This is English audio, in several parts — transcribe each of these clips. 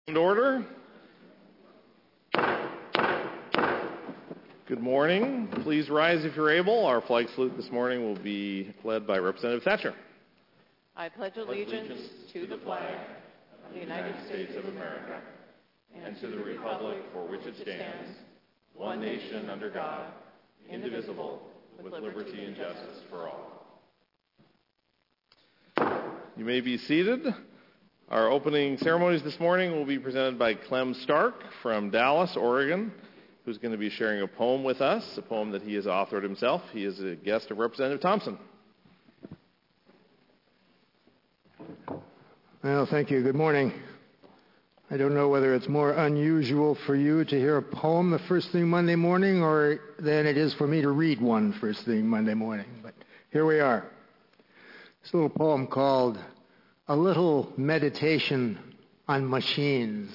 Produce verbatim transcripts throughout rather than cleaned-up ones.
Order. Good morning. Please rise if you're able. Our flag salute this morning will be led by Representative Thatcher. I pledge allegiance to the flag of the United States of America and to the republic for which it stands, one nation under God, indivisible, with liberty and justice for all. You may be seated. Our opening ceremonies this morning will be presented by Clem Stark from Dallas, Oregon, who's going to be sharing a poem with us, a poem that he has authored himself. He is a guest of Representative Thompson. Well, thank you. Good morning. I don't know whether it's more unusual for you to hear a poem the first thing Monday morning or than it is for me to read one first thing Monday morning, but here we are. This little poem called A Little Meditation on Machines.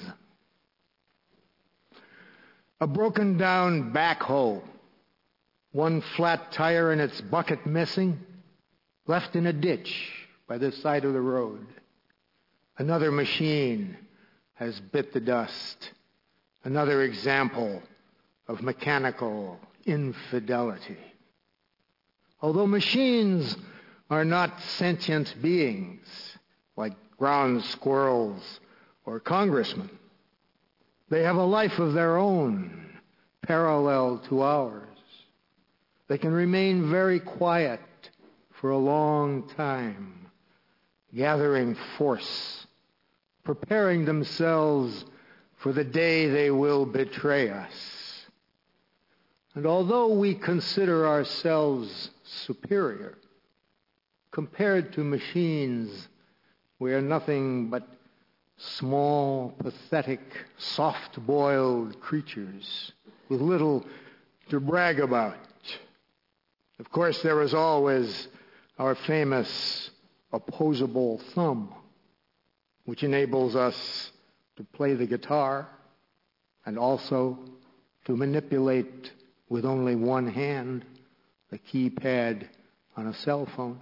A broken down backhoe, one flat tire and its bucket missing, left in a ditch by the side of the road. Another machine has bit the dust. Another example of mechanical infidelity. Although machines are not sentient beings, like ground squirrels or congressmen. They have a life of their own, parallel to ours. They can remain very quiet for a long time, gathering force, preparing themselves for the day they will betray us. And although we consider ourselves superior, compared to machines, we are nothing but small, pathetic, soft-boiled creatures with little to brag about. Of course, there is always our famous opposable thumb, which enables us to play the guitar and also to manipulate with only one hand the keypad on a cell phone.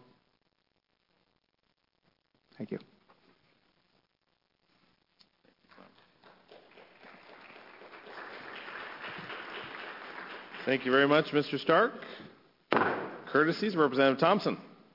Thank you. Thank you very much, Mister Stark. Courtesies, Representative Thompson.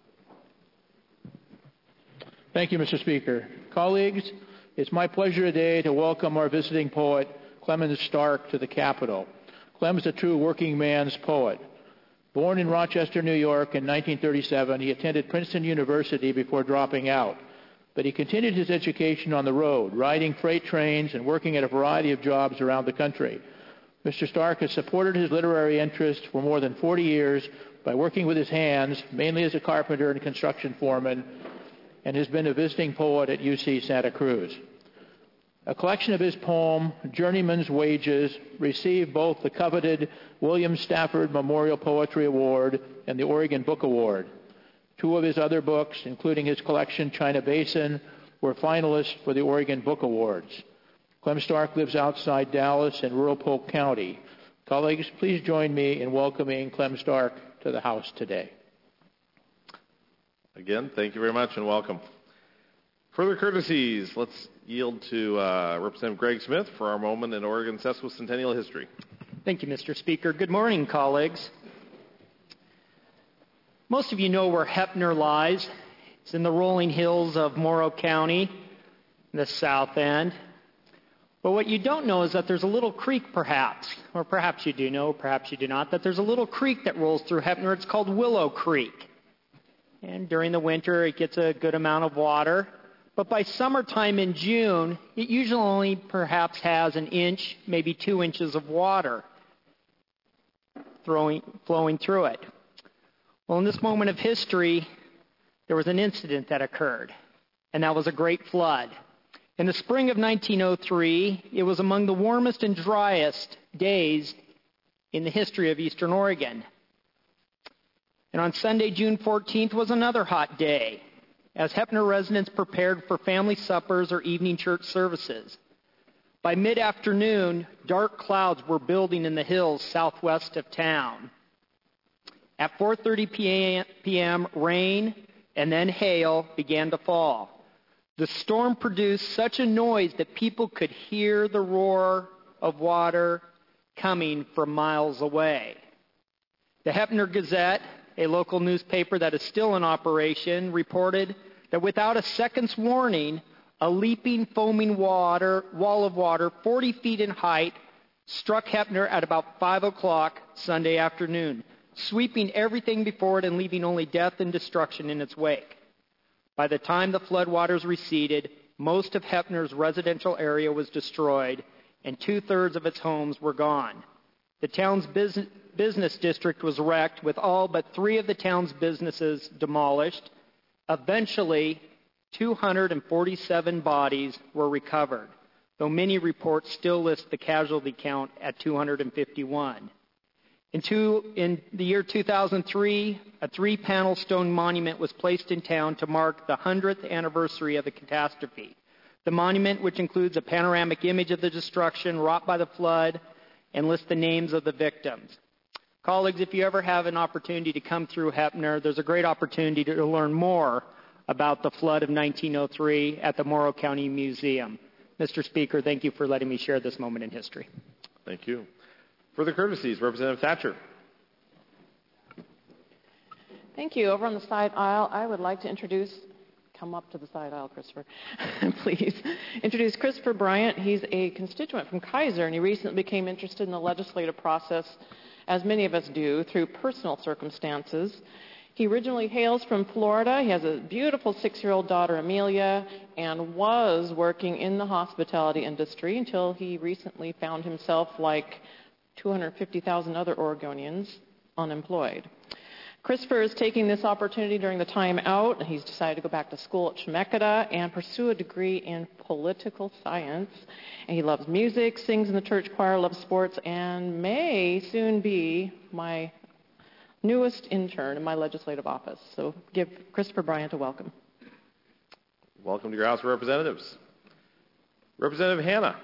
Thank you, Mister Speaker. Colleagues, it's my pleasure today to welcome our visiting poet, Clement Stark, to the Capitol. Clem is a true working man's poet. Born in Rochester, New York in nineteen thirty-seven, he attended Princeton University before dropping out. But he continued his education on the road, riding freight trains and working at a variety of jobs around the country. Mister Stark has supported his literary interests for more than forty years by working with his hands, mainly as a carpenter and construction foreman, and has been a visiting poet at U C Santa Cruz. A collection of his poem, Journeyman's Wages, received both the coveted William Stafford Memorial Poetry Award and the Oregon Book Award. Two of his other books, including his collection China Basin, were finalists for the Oregon Book Awards. Clem Stark lives outside Dallas in rural Polk County. Colleagues, please join me in welcoming Clem Stark to the House today. Again, thank you very much and welcome. Further courtesies, let's yield to uh, Representative Greg Smith for our moment in Oregon sesquicentennial history. Thank you, Mister Speaker. Good morning, colleagues. Most of you know where Heppner lies. It's in the rolling hills of Morrow County, in the south end. But what you don't know is that there's a little creek, perhaps, or perhaps you do know, perhaps you do not, that there's a little creek that rolls through Heppner. It's called Willow Creek. And during the winter, it gets a good amount of water. But by summertime in June, it usually only perhaps has an inch, maybe two inches of water throwing, flowing through it. Well, in this moment of history, there was an incident that occurred, and that was a great flood. In the spring of nineteen oh three, it was among the warmest and driest days in the history of Eastern Oregon. And on Sunday, June fourteenth, was another hot day, as Heppner residents prepared for family suppers or evening church services. By mid-afternoon, dark clouds were building in the hills southwest of town. At four thirty p.m., rain and then hail began to fall. The storm produced such a noise that people could hear the roar of water coming from miles away. The Heppner Gazette, a local newspaper that is still in operation, reported that without a second's warning, a leaping, foaming water, wall of water forty feet in height struck Heppner at about five o'clock Sunday afternoon, sweeping everything before it and leaving only death and destruction in its wake. By the time the floodwaters receded, most of Heppner's residential area was destroyed, and two-thirds of its homes were gone. The town's business, business district was wrecked, with all but three of the town's businesses demolished. Eventually, two hundred forty-seven bodies were recovered, though many reports still list the casualty count at two hundred fifty-one. In, two, in the year two thousand three, a three-panel stone monument was placed in town to mark the hundredth anniversary of the catastrophe. The monument, which includes a panoramic image of the destruction wrought by the flood, and lists the names of the victims. Colleagues, if you ever have an opportunity to come through Heppner, there's a great opportunity to learn more about the flood of nineteen oh three at the Morrow County Museum. Mister Speaker, thank you for letting me share this moment in history. Thank you. Further courtesies, Representative Thatcher. Thank you. Over on the side aisle, I would like to introduce, come up to the side aisle, Christopher, please. Introduce Christopher Bryant. He's a constituent from Kaiser, and he recently became interested in the legislative process, as many of us do, through personal circumstances. He originally hails from Florida. He has a beautiful six-year-old daughter, Amelia, and was working in the hospitality industry until he recently found himself, like two hundred fifty thousand other Oregonians, unemployed. Christopher is taking this opportunity during the time out, and he's decided to go back to school at Chemeketa and pursue a degree in political science. And he loves music, sings in the church choir, loves sports, and may soon be my newest intern in my legislative office. So give Christopher Bryant a welcome. Welcome to your House of Representatives. Representative Hanna.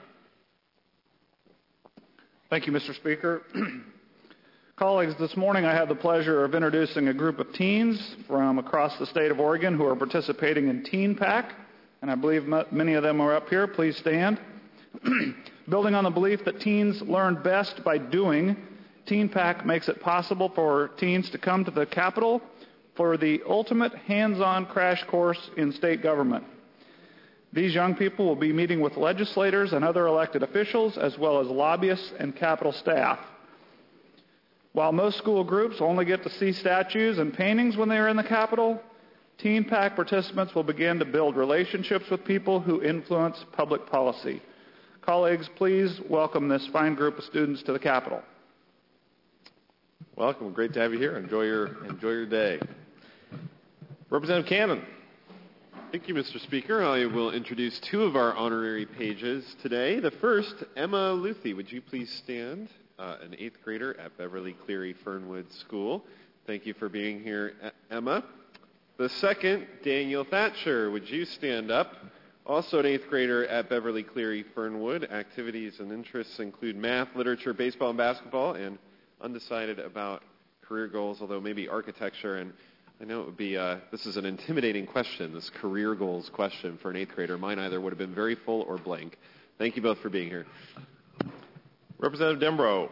Thank you, Mister Speaker. Colleagues, this morning I have the pleasure of introducing a group of teens from across the state of Oregon who are participating in Teen PAC, and I believe many of them are up here. Please stand. Building on the belief that teens learn best by doing, Teen PAC makes it possible for teens to come to the Capitol for the ultimate hands-on crash course in state government. These young people will be meeting with legislators and other elected officials, as well as lobbyists and Capitol staff. While most school groups only get to see statues and paintings when they are in the Capitol, Teen PAC participants will begin to build relationships with people who influence public policy. Colleagues, please welcome this fine group of students to the Capitol. Welcome. Great to have you here. Enjoy your, enjoy your day. Representative Cannon. Thank you, Mister Speaker. I will introduce two of our honorary pages today. The first, Emma Luthi. Would you please stand? Uh, an eighth grader at Beverly Cleary Fernwood School. Thank you for being here, Emma. The second, Daniel Thatcher. Would you stand up? Also an eighth grader at Beverly Cleary Fernwood. Activities and interests include math, literature, baseball, and basketball, and undecided about career goals, although maybe architecture. And I know it would be, uh, this is an intimidating question, this career goals question for an eighth grader. Mine either would have been very full or blank. Thank you both for being here. Representative Dembro.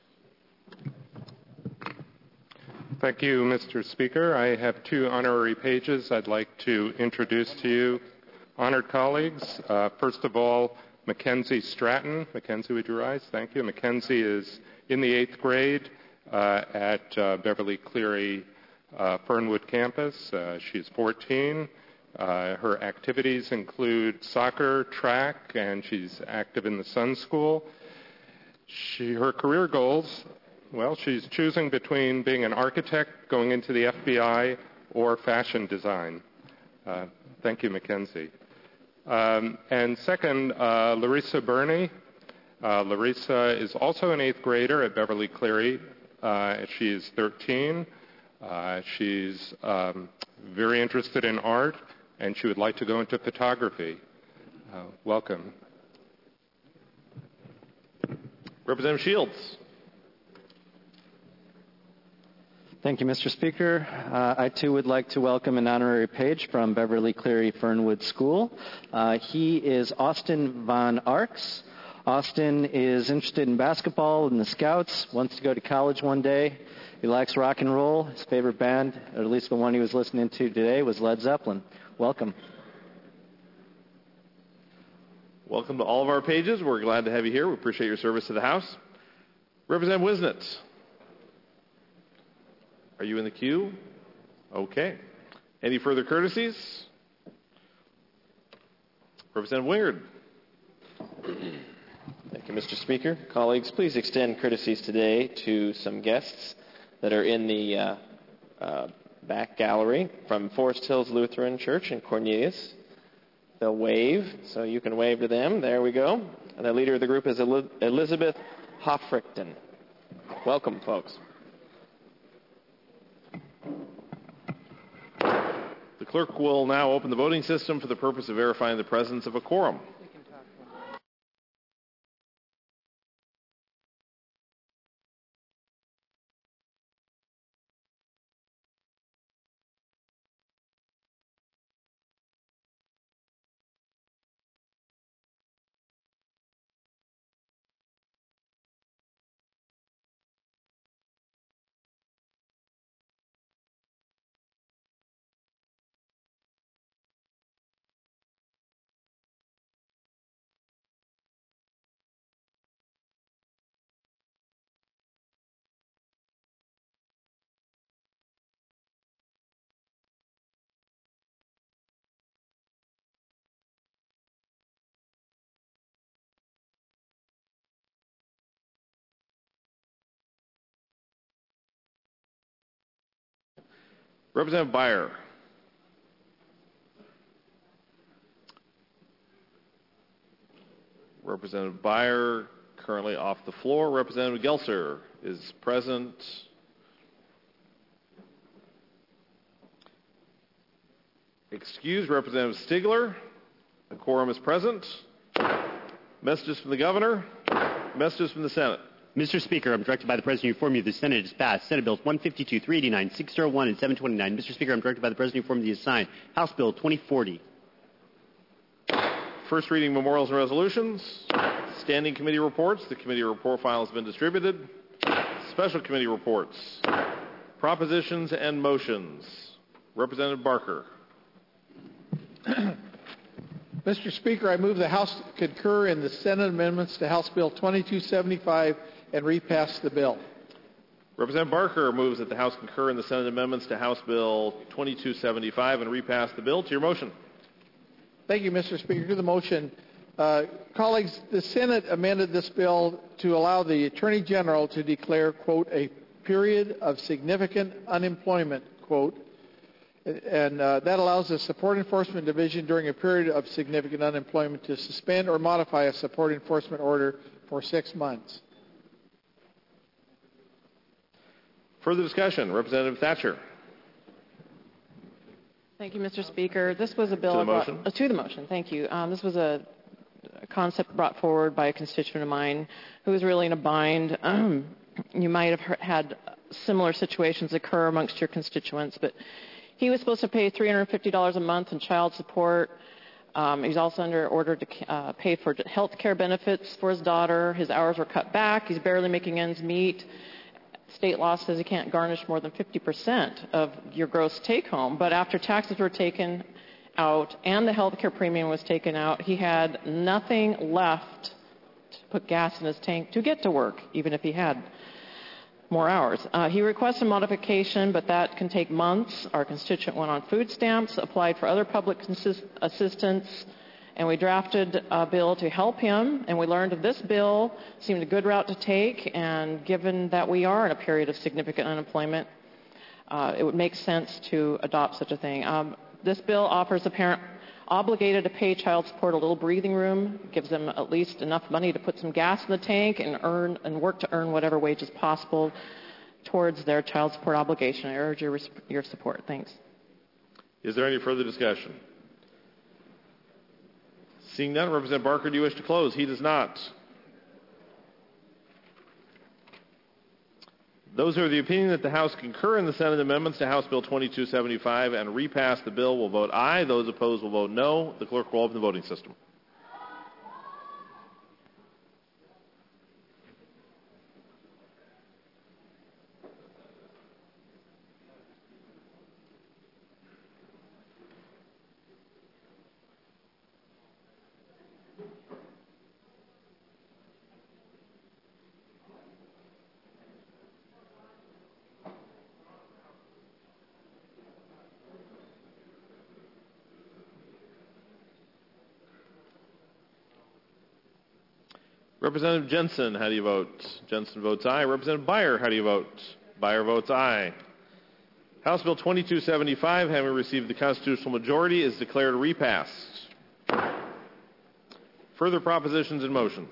Thank you, Mister Speaker. I have two honorary pages I'd like to introduce to you. Honored colleagues, uh, first of all, Mackenzie Stratton. Mackenzie, would you rise? Thank you. Mackenzie is in the eighth grade uh, at uh, Beverly Cleary uh, Fernwood campus. Uh, she's fourteen. Uh, her activities include soccer, track, and she's active in the Sun School. She, her career goals, well, she's choosing between being an architect, going into the F B I, or fashion design. Uh, thank you, Mackenzie. Um, and second, uh, Larissa Burney. Uh, Larissa is also an eighth grader at Beverly Cleary. Uh, she is thirteen. Uh, she's um, very interested in art, and she would like to go into photography. Uh, welcome. Representative Shields. Thank you, Mister Speaker. Uh, I too would like to welcome an honorary page from Beverly Cleary Fernwood School. Uh, he is Austin Von Arks. Austin is interested in basketball and the Scouts, wants to go to college one day. He likes rock and roll. His favorite band, or at least the one he was listening to today, was Led Zeppelin. Welcome. Welcome to all of our pages. We're glad to have you here. We appreciate your service to the House. Representative Wisnitz. Are you in the queue? Okay. Any further courtesies? Representative Wingard. Thank you, Mister Speaker. Colleagues, please extend courtesies today to some guests that are in the uh, uh, back gallery from Forest Hills Lutheran Church in Cornelius. They'll wave, so you can wave to them. There we go. And the leader of the group is Elizabeth Hoffrichten. Welcome, folks. The clerk will now open the voting system for the purpose of verifying the presence of a quorum. Representative Byer. Representative Byer currently off the floor. Representative Gelser is present. Excused. Representative Stigler. The quorum is present. Messages from the Governor. Messages from the Senate. Mister Speaker, I'm directed by the President to inform you the Senate has passed Senate Bills one fifty-two, three eighty-nine, six oh one, and seven twenty-nine. Mister Speaker, I'm directed by the President to inform you the assigned House Bill twenty forty. First reading memorials and resolutions. Standing committee reports. The committee report file has been distributed. Special committee reports. Propositions and motions. Representative Barker. Mister Speaker, I move the House concur in the Senate amendments to House Bill twenty-two seventy-five and repass the bill. Representative Barker moves that the House concur in the Senate amendments to House Bill twenty-two seventy-five and repass the bill. To your motion. Thank you, Mister Speaker. To the motion. Uh, colleagues, the Senate amended this bill to allow the Attorney General to declare, quote, a period of significant unemployment, quote, and uh, that allows the Support Enforcement Division during a period of significant unemployment to suspend or modify a support enforcement order for six months. Further discussion. Representative Thatcher. Thank you, Mister Speaker. This was a bill to the brought, motion. Uh, to the motion. Thank you. Um, this was a, a concept brought forward by a constituent of mine who was really in a bind. Um, you might have heard, had similar situations occur amongst your constituents, but he was supposed to pay three hundred fifty dollars a month in child support. Um, he's also under order to uh, pay for health care benefits for his daughter. His hours were cut back. He's barely making ends meet. State law says you can't garnish more than fifty percent of your gross take-home. But after taxes were taken out and the health care premium was taken out, he had nothing left to put gas in his tank to get to work, even if he had more hours. Uh, he requested modification, but that can take months. Our constituent went on food stamps, applied for other public consist- assistance, and we drafted a bill to help him, and we learned that this bill seemed a good route to take, and given that we are in a period of significant unemployment, uh, it would make sense to adopt such a thing. Um, this bill offers a parent obligated to pay child support a little breathing room, gives them at least enough money to put some gas in the tank and earn and work to earn whatever wages possible towards their child support obligation. I urge your, your support. Thanks. Is there any further discussion? Seeing none, Representative Barker, do you wish to close? He does not. Those who are of the opinion that the House concur in the Senate amendments to House Bill twenty-two seventy-five and repass the bill will vote aye. Those opposed will vote no. The clerk will open the voting system. Representative Jensen, how do you vote? Jensen votes aye. Representative Byer, how do you vote? Byer votes aye. House Bill twenty-two seventy-five, having received the constitutional majority, is declared repassed. Further propositions and motions.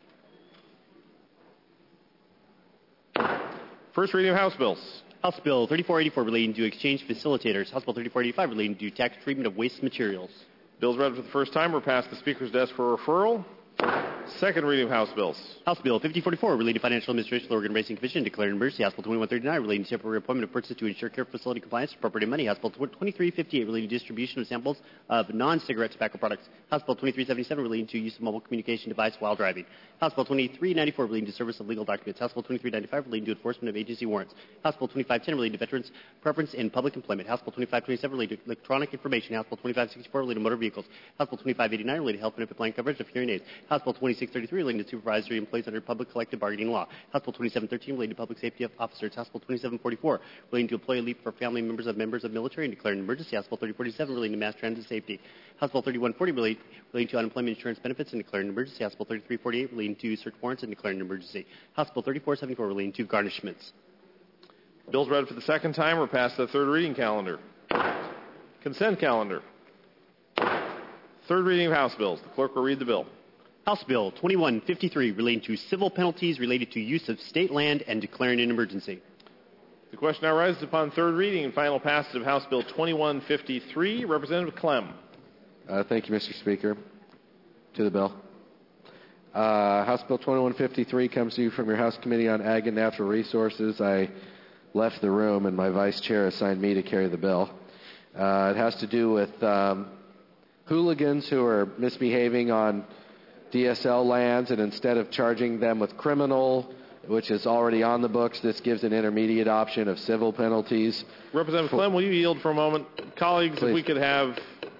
First reading of House bills. House Bill thirty-four eighty-four relating to exchange facilitators. House Bill thirty-four eighty-five relating to tax treatment of waste materials. Bills read for the first time were passed the Speaker's desk for referral. Second reading of House bills. House Bill fifty forty-four relating to financial administration of the Oregon Racing Commission declared an emergency. House Bill twenty-one thirty-nine relating to temporary appointment of persons to ensure care facility compliance with property and money. House Bill twenty-three fifty-eight relating to distribution of samples of non-cigarette tobacco products. House Bill twenty-three seventy-seven relating to use of mobile communication device while driving. House Bill twenty-three ninety-four relating to service of legal documents. House Bill twenty-three ninety-five relating to enforcement of agency warrants. House Bill twenty-five ten relating to veterans' preference in public employment. House Bill twenty-five twenty-seven relating to electronic information. House Bill twenty-five sixty-four relating to motor vehicles. House Bill twenty-five eighty-nine relating to health benefit plan coverage of hearing aids. House Bill twenty-six thirty-three relating to supervisory employees under public collective bargaining law. House Bill twenty-seven thirteen relating to public safety of officers. House Bill twenty-seven forty-four relating to employee leave for family members of members of military and declaring an emergency. House Bill thirty forty-seven relating to mass transit safety. House Bill thirty-one forty relating, relating to unemployment insurance benefits and declaring an emergency. House Bill thirty-three forty-eight relating to search warrants and declaring an emergency. House Bill thirty-four seventy-four relating to garnishments. Bills read for the second time were passed the third reading calendar. Consent calendar. Third reading of House bills. The clerk will read the bill. House Bill twenty-one fifty-three relating to civil penalties related to use of state land and declaring an emergency. The question now rises upon third reading and final passage of House Bill twenty-one fifty-three. Representative Clem. Uh, thank you, Mister Speaker. To the bill. Uh, House Bill twenty-one fifty-three comes to you from your House Committee on Ag and Natural Resources. I left the room and my vice chair assigned me to carry the bill. Uh, it has to do with um, hooligans who are misbehaving on D S L lands, and instead of charging them with criminal, which is already on the books, this gives an intermediate option of civil penalties. Representative Clem, will you yield for a moment? Colleagues, Please. If we could have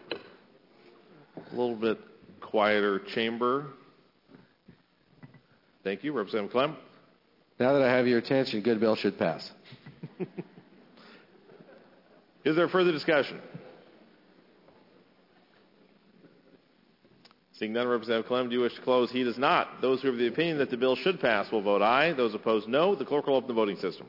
a little bit quieter chamber. Thank you. Representative Clem. Now that I have your attention, good bill should pass. Is there further discussion? Seeing none, Representative Clem, do you wish to close? He does not. Those who are of the opinion that the bill should pass will vote aye. Those opposed, no. The clerk will open the voting system.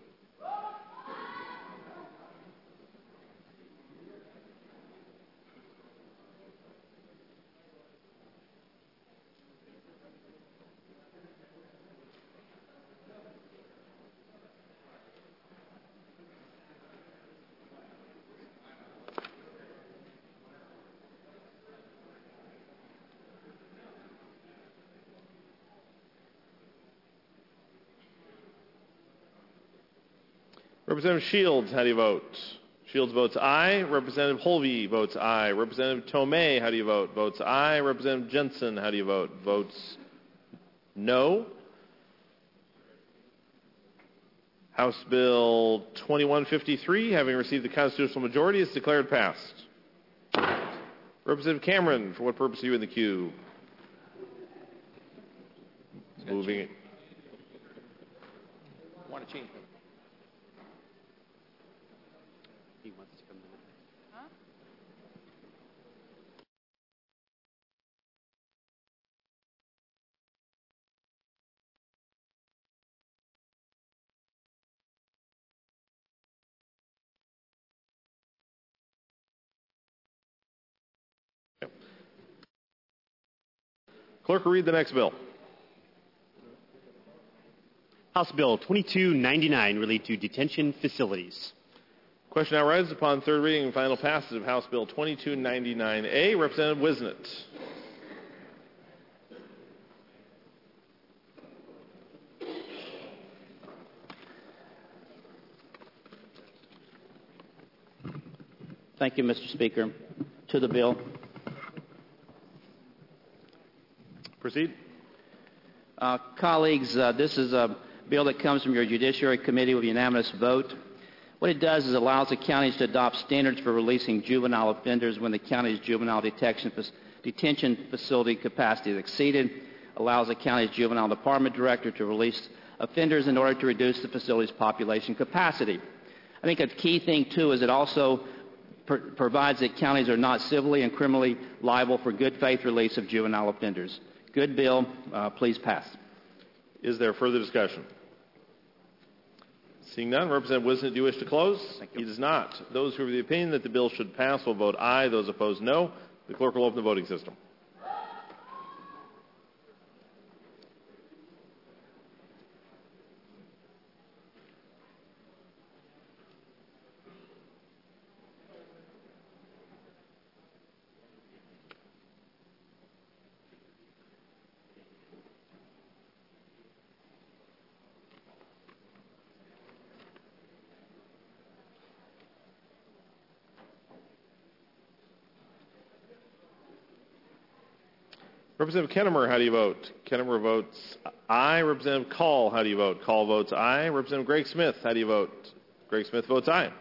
Representative Shields, how do you vote? Shields votes aye. Representative Holvey votes aye. Representative Tomei, how do you vote? Votes aye. Representative Jensen, how do you vote? Votes no. House Bill twenty-one fifty-three, having received the constitutional majority, is declared passed. Representative Cameron, for what purpose are you in the queue? Moving it. Want to change them? Clerk will read the next bill. House Bill twenty-two ninety-nine related to detention facilities. Question now rises upon third reading and final passage of House Bill twenty-two ninety-nine A. Representative Wisnett. Thank you, Mister Speaker. To the bill. Proceed. Uh, colleagues, uh, this is a bill that comes from your Judiciary Committee with a unanimous vote. What it does is allows the counties to adopt standards for releasing juvenile offenders when the county's juvenile detection, detention facility capacity is exceeded, allows the county's juvenile department director to release offenders in order to reduce the facility's population capacity. I think a key thing, too, is it also pr- provides that counties are not civilly and criminally liable for good faith release of juvenile offenders. Good bill. Uh, please pass. Is there further discussion? Seeing none, Representative Wisnett, do you wish to close? He does not. Those who are of the opinion that the bill should pass will vote aye. Those opposed, no. The clerk will open the voting system. Representative Kennemer, how do you vote? Kennemer votes aye. Representative Call, how do you vote? Call votes aye. Representative Greg Smith, how do you vote? Greg Smith votes aye.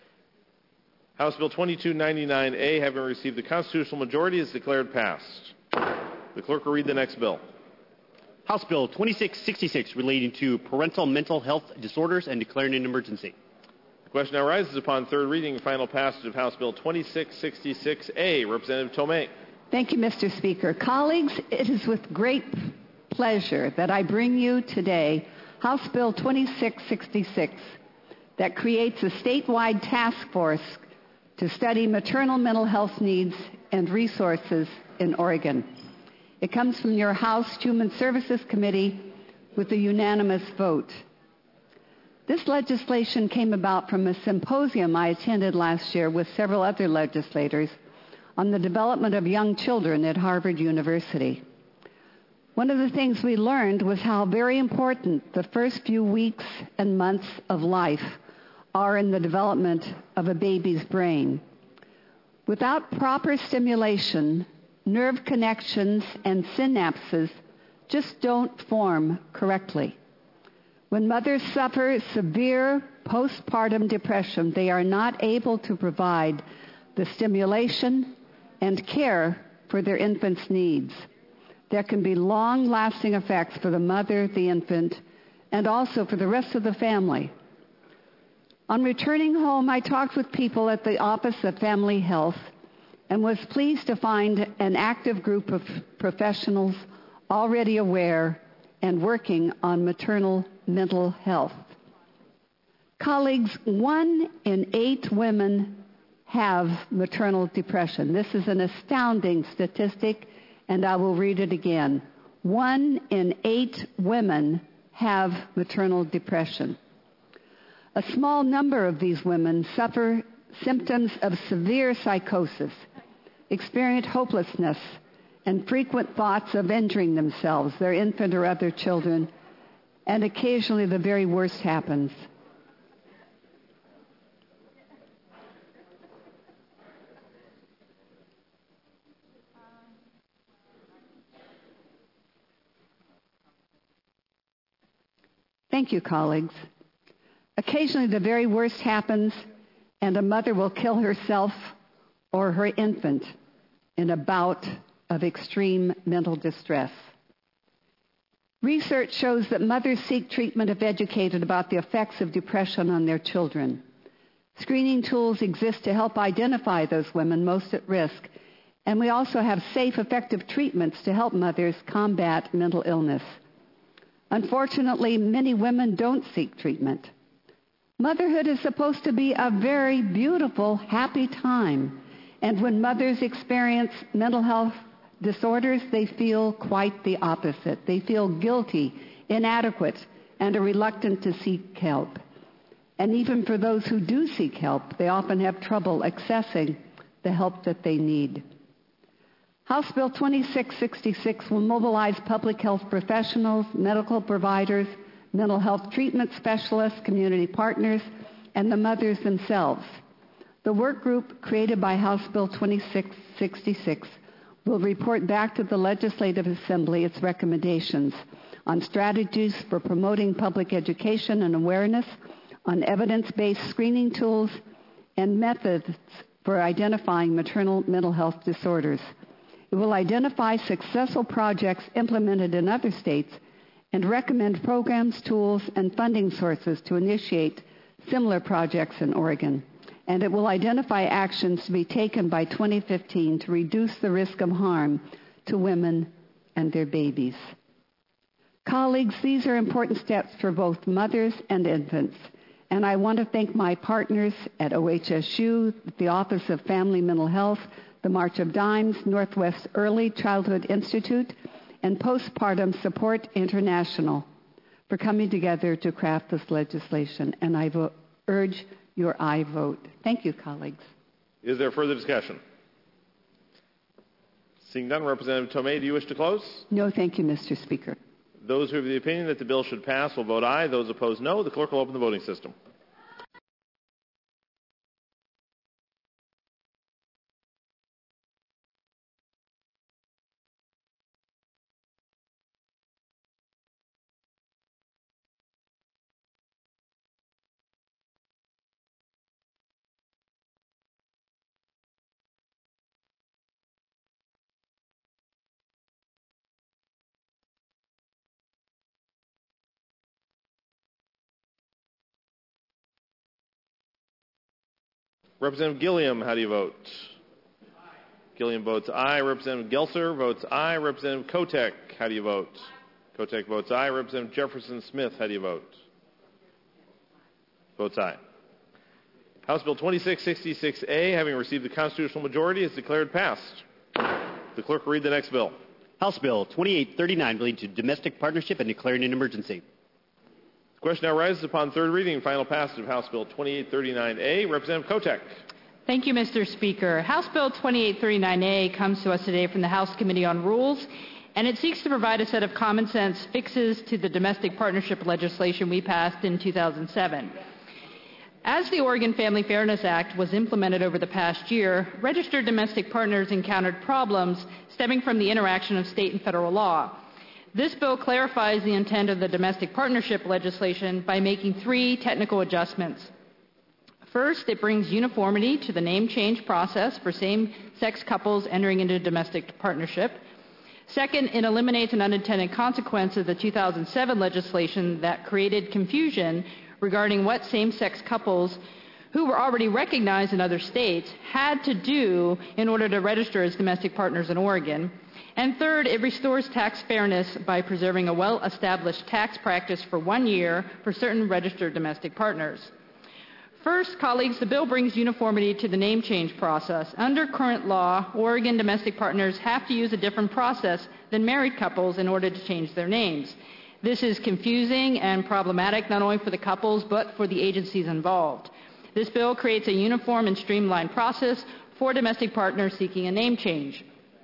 House Bill twenty-two ninety-nine A, having received the constitutional majority, is declared passed. The clerk will read the next bill. House Bill twenty-six sixty-six, relating to parental mental health disorders and declaring an emergency. The question now rises upon third reading and final passage of House Bill twenty-six sixty-six A. Representative Tomei. Thank you, Mister Speaker. Colleagues, it is with great pleasure that I bring you today House Bill twenty-six sixty-six that creates a statewide task force to study maternal mental health needs and resources in Oregon. It comes from your House Human Services Committee with a unanimous vote. This legislation came about from a symposium I attended last year with several other legislators on the development of young children at Harvard University. One of the things we learned was how very important the first few weeks and months of life are in the development of a baby's brain. Without proper stimulation, nerve connections and synapses just don't form correctly. When mothers suffer severe postpartum depression, they are not able to provide the stimulation and care for their infant's needs. There can be long-lasting effects for the mother, the infant, and also for the rest of the family. On returning home, I talked with people at the Office of Family Health and was pleased to find an active group of professionals already aware and working on maternal mental health. Colleagues, one in eight women have maternal depression. This is an astounding statistic, and I will read it again. One in eight women have maternal depression. A small number of these women suffer symptoms of severe psychosis, experience hopelessness, and frequent thoughts of injuring themselves, their infant or other children, and occasionally the very worst happens. Thank you, colleagues. Occasionally the very worst happens, and a mother will kill herself or her infant in a bout of extreme mental distress. Research shows that mothers seek treatment if educated about the effects of depression on their children. Screening tools exist to help identify those women most at risk, and we also have safe, effective treatments to help mothers combat mental illness. Unfortunately, many women don't seek treatment. Motherhood is supposed to be a very beautiful, happy time. And when mothers experience mental health disorders, they feel quite the opposite. They feel guilty, inadequate, and are reluctant to seek help. And even for those who do seek help, they often have trouble accessing the help that they need. House Bill twenty-six sixty-six will mobilize public health professionals, medical providers, mental health treatment specialists, community partners, and the mothers themselves. The work group created by House Bill twenty-six sixty-six will report back to the Legislative Assembly its recommendations on strategies for promoting public education and awareness, on evidence-based screening tools, and methods for identifying maternal mental health disorders. It will identify successful projects implemented in other states and recommend programs, tools, and funding sources to initiate similar projects in Oregon. And it will identify actions to be taken by twenty fifteen to reduce the risk of harm to women and their babies. Colleagues, these are important steps for both mothers and infants. And I want to thank my partners at O H S U, the Office of Family Mental Health, the March of Dimes, Northwest Early Childhood Institute, and Postpartum Support International for coming together to craft this legislation. And I vo- urge your aye vote. Thank you, colleagues. Is there further discussion? Seeing none, Representative Tomei, do you wish to close? No, thank you, Mister Speaker. Those who have the opinion that the bill should pass will vote aye. Those opposed, no. The clerk will open the voting system. Representative Gilliam, how do you vote? Aye. Gilliam votes aye. Representative Gelser votes aye. Representative Kotek, how do you vote? Aye. Kotek votes aye. Representative Jefferson Smith, how do you vote? Votes aye. House Bill twenty-six sixty-six A, having received the constitutional majority, is declared passed. The clerk will read the next bill. House Bill twenty-eight thirty-nine, relating to domestic partnership and declaring an emergency. The question now rises upon third reading and final passage of House Bill twenty-eight thirty-nine A. Representative Kotek. Thank you, Mister Speaker. House Bill twenty-eight thirty-nine A comes to us today from the House Committee on Rules, and it seeks to provide a set of common sense fixes to the domestic partnership legislation we passed in two thousand seven. As the Oregon Family Fairness Act was implemented over the past year, registered domestic partners encountered problems stemming from the interaction of state and federal law. This bill clarifies the intent of the domestic partnership legislation by making three technical adjustments. First, it brings uniformity to the name change process for same-sex couples entering into domestic partnership. Second, it eliminates an unintended consequence of the two thousand seven legislation that created confusion regarding what same-sex couples who were already recognized in other states had to do in order to register as domestic partners in Oregon. And third, it restores tax fairness by preserving a well-established tax practice for one year for certain registered domestic partners. First, colleagues, the bill brings uniformity to the name change process. Under current law, Oregon domestic partners have to use a different process than married couples in order to change their names. This is confusing and problematic not only for the couples but for the agencies involved. This bill creates a uniform and streamlined process for domestic partners seeking a name change.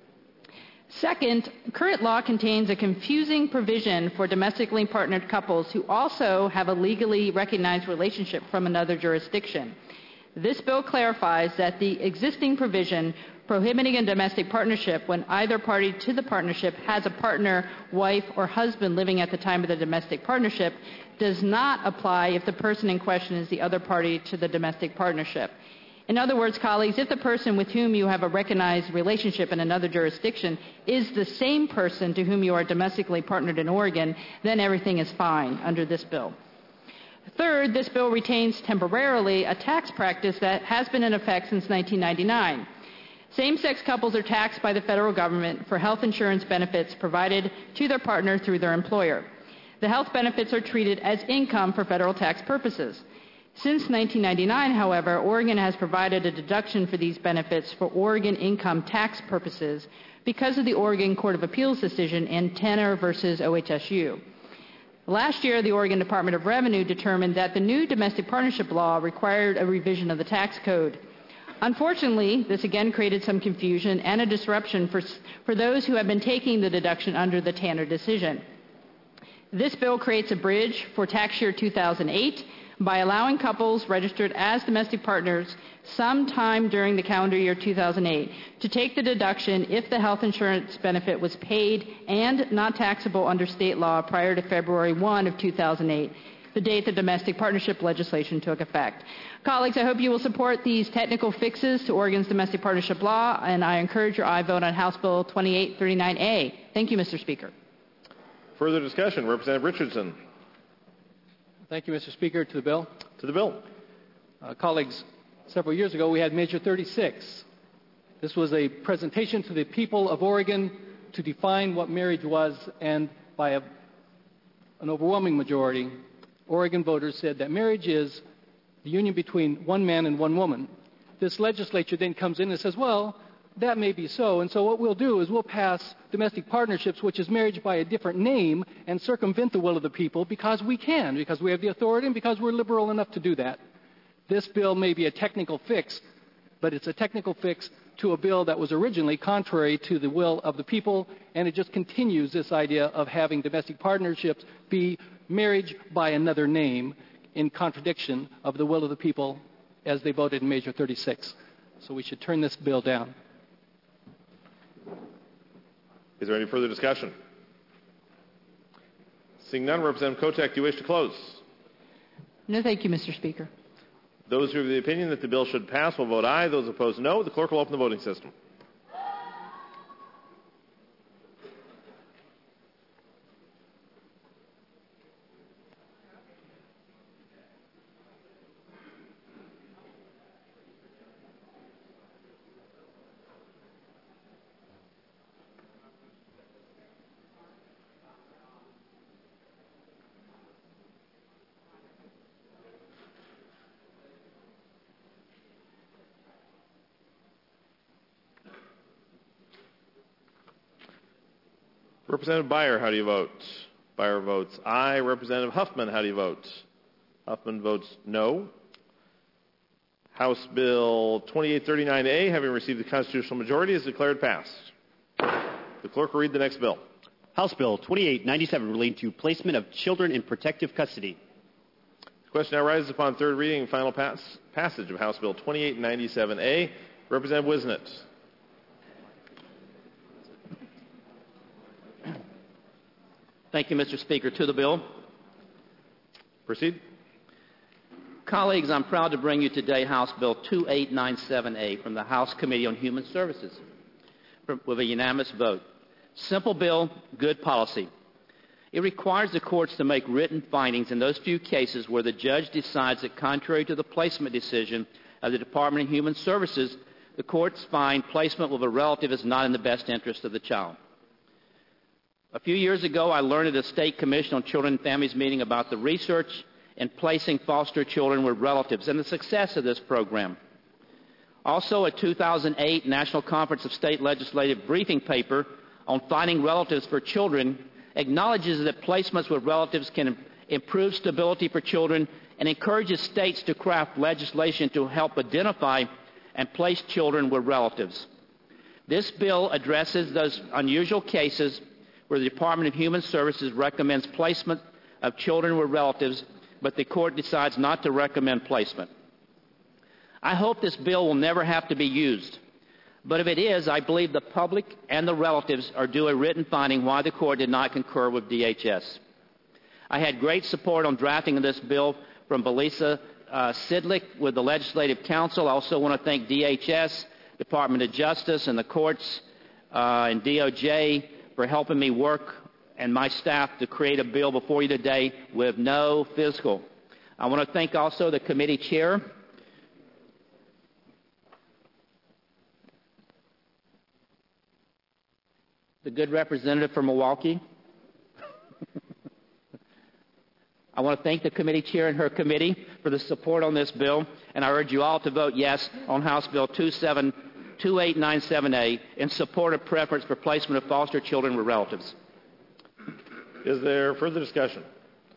Second, current law contains a confusing provision for domestically partnered couples who also have a legally recognized relationship from another jurisdiction. This bill clarifies that the existing provision prohibiting a domestic partnership when either party to the partnership has a partner, wife, or husband living at the time of the domestic partnership does not apply if the person in question is the other party to the domestic partnership. In other words, colleagues, if the person with whom you have a recognized relationship in another jurisdiction is the same person to whom you are domestically partnered in Oregon, then everything is fine under this bill. Third, this bill retains temporarily a tax practice that has been in effect since nineteen ninety-nine. Same-sex couples are taxed by the federal government for health insurance benefits provided to their partner through their employer. The health benefits are treated as income for federal tax purposes. Since nineteen ninety-nine, however, Oregon has provided a deduction for these benefits for Oregon income tax purposes because of the Oregon Court of Appeals decision in Tanner versus O H S U. Last year, the Oregon Department of Revenue determined that the new domestic partnership law required a revision of the tax code. Unfortunately, this again created some confusion and a disruption for, for those who have been taking the deduction under the Tanner decision. This bill creates a bridge for tax year two thousand eight by allowing couples registered as domestic partners sometime during the calendar year two thousand eight to take the deduction if the health insurance benefit was paid and not taxable under state law prior to February first of two thousand eight, the date the domestic partnership legislation took effect. Colleagues, I hope you will support these technical fixes to Oregon's domestic partnership law, and I encourage your aye vote on House Bill twenty-eight thirty-nine A. Thank you, Mister Speaker. Further discussion. Representative Richardson. Thank you, Mister Speaker. To the bill. To the bill. Uh, colleagues, several years ago we had Measure thirty-six. This was a presentation to the people of Oregon to define what marriage was, and by a, an overwhelming majority, Oregon voters said that marriage is the union between one man and one woman. This legislature then comes in and says, well, that may be so, and so what we'll do is we'll pass domestic partnerships, which is marriage by a different name, and circumvent the will of the people because we can, because we have the authority, and because we're liberal enough to do that. This bill may be a technical fix, but it's a technical fix to a bill that was originally contrary to the will of the people, and it just continues this idea of having domestic partnerships be marriage by another name in contradiction of the will of the people as they voted in Measure thirty-six. So we should turn this bill down. Is there any further discussion? Seeing none, Representative Kotek, do you wish to close? No, thank you, Mister Speaker. Those who have the opinion that the bill should pass will vote aye. Those opposed, no. The clerk will open the voting system. Representative Beyer, how do you vote? Beyer votes aye. Representative Huffman, how do you vote? Huffman votes no. House Bill twenty-eight thirty-nine A, having received the constitutional majority, is declared passed. The clerk will read the next bill. House Bill twenty-eight ninety-seven, relating to placement of children in protective custody. The question now rises upon third reading and final pass passage of House Bill twenty-eight ninety-seven A. Representative Wisnett. Thank you, Mister Speaker. To the bill. Proceed. Colleagues, I'm proud to bring you today House Bill twenty-eight ninety-seven A from the House Committee on Human Services with a unanimous vote. Simple bill, good policy. It requires the courts to make written findings in those few cases where the judge decides that contrary to the placement decision of the Department of Human Services, the courts find placement with a relative is not in the best interest of the child. A few years ago, I learned at a State Commission on Children and Families meeting about the research in placing foster children with relatives and the success of this program. Also, a two thousand eight National Conference of State Legislative briefing paper on finding relatives for children acknowledges that placements with relatives can improve stability for children and encourages states to craft legislation to help identify and place children with relatives. This bill addresses those unusual cases where the Department of Human Services recommends placement of children with relatives, but the court decides not to recommend placement. I hope this bill will never have to be used, but if it is, I believe the public and the relatives are due a written finding why the court did not concur with D H S. I had great support on drafting of this bill from Belisa uh, Sidlick with the Legislative Council. I also want to thank D H S, Department of Justice, and the courts uh, and D O J for helping me work and my staff to create a bill before you today with no fiscal. I want to thank also the committee chair, the good representative from Milwaukee. I want to thank the committee chair and her committee for the support on this bill, and I urge you all to vote yes on House Bill twenty-eight ninety-seven A in support of preference for placement of foster children with relatives. Is there further discussion?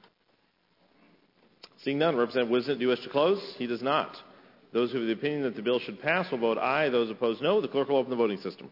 Seeing none, Representative Wisnett, do you wish to close? He does not. Those who have the opinion that the bill should pass will vote aye. Those opposed, no. The clerk will open the voting system.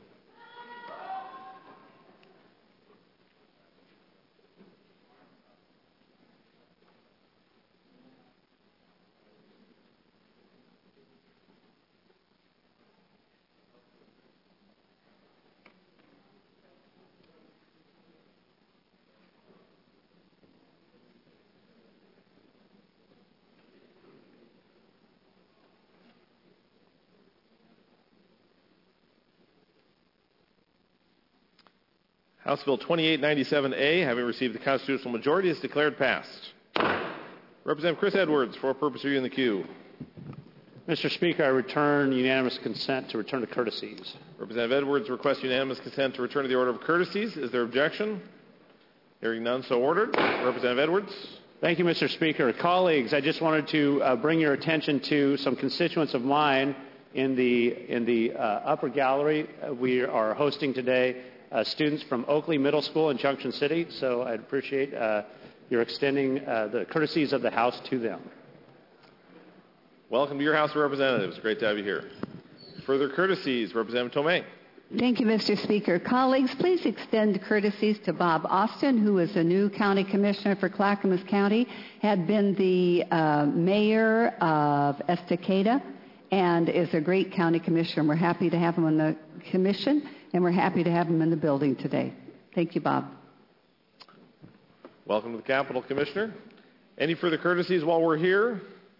House Bill twenty-eight ninety-seven A, having received the constitutional majority, is declared passed. Representative Chris Edwards, for purpose of you in the queue. Mister Speaker, I return unanimous consent to return to courtesies. Representative Edwards requests unanimous consent to return to the order of courtesies. Is there objection? Hearing none, so ordered. Representative Edwards. Thank you, Mister Speaker. Colleagues, I just wanted to uh, bring your attention to some constituents of mine in the, in the uh, upper gallery. Uh, we are hosting today uh, students from Oakley Middle School in Junction City, so I'd appreciate uh, your extending uh, the courtesies of the House to them. Welcome to your House of Representatives. Great to have you here. Further courtesies, Representative Tomei. Thank you, Mister Speaker. Colleagues, please extend courtesies to Bob Austin, who is a new county commissioner for Clackamas County, had been the uh, mayor of Estacada, and is a great county commissioner. We're happy to have him on the commission, and we're happy to have him in the building today. Thank you, Bob. Welcome to the Capitol, Commissioner. Any further courtesies while we're here?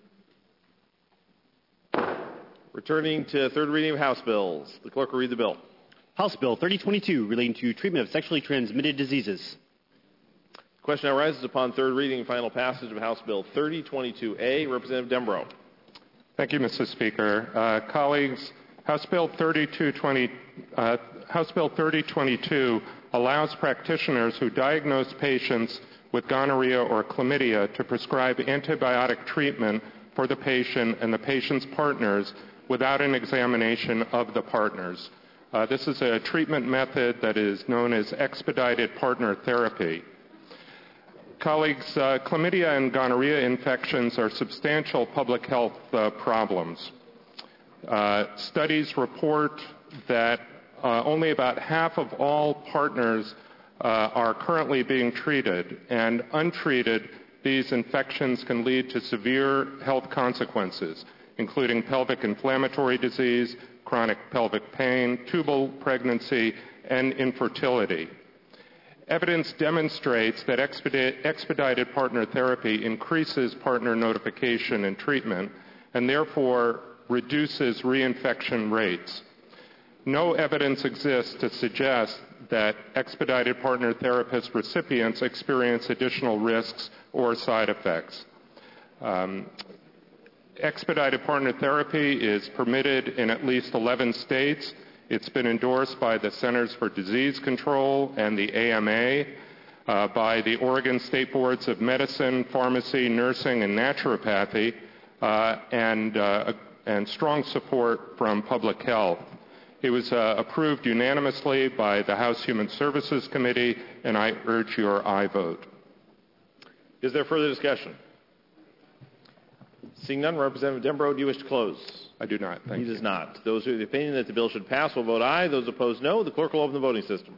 Returning to third reading of House bills. The clerk will read the bill. House Bill thirty twenty-two, relating to treatment of sexually transmitted diseases. The question now arises upon third reading and final passage of House Bill thirty twenty-two A. Representative Dembro. Thank you, Mister Speaker. Uh, colleagues, House Bill thirty-two twenty, uh, House Bill thirty twenty-two allows practitioners who diagnose patients with gonorrhea or chlamydia to prescribe antibiotic treatment for the patient and the patient's partners without an examination of the partners. Uh, this is a treatment method that is known as expedited partner therapy. Colleagues, uh, chlamydia and gonorrhea infections are substantial public health uh, problems. Uh, studies report that uh, only about half of all partners uh, are currently being treated, and untreated, these infections can lead to severe health consequences, including pelvic inflammatory disease, chronic pelvic pain, tubal pregnancy, and infertility. Evidence demonstrates that expedite, expedited partner therapy increases partner notification and treatment, and therefore reduces reinfection rates. No evidence exists to suggest that expedited partner therapist recipients experience additional risks or side effects. Um, expedited partner therapy is permitted in at least eleven states. It's been endorsed by the Centers for Disease Control and the A M A, uh, by the Oregon State Boards of Medicine, Pharmacy, Nursing, and Naturopathy, uh, and, uh, and strong support from Public Health. It was uh, approved unanimously by the House Human Services Committee, and I urge your aye vote. Is there further discussion? Seeing none, Representative Dembro, do you wish to close? I do not. Thank he you. does not. Those who are of the opinion that the bill should pass will vote aye. Those opposed, no. The clerk will open the voting system.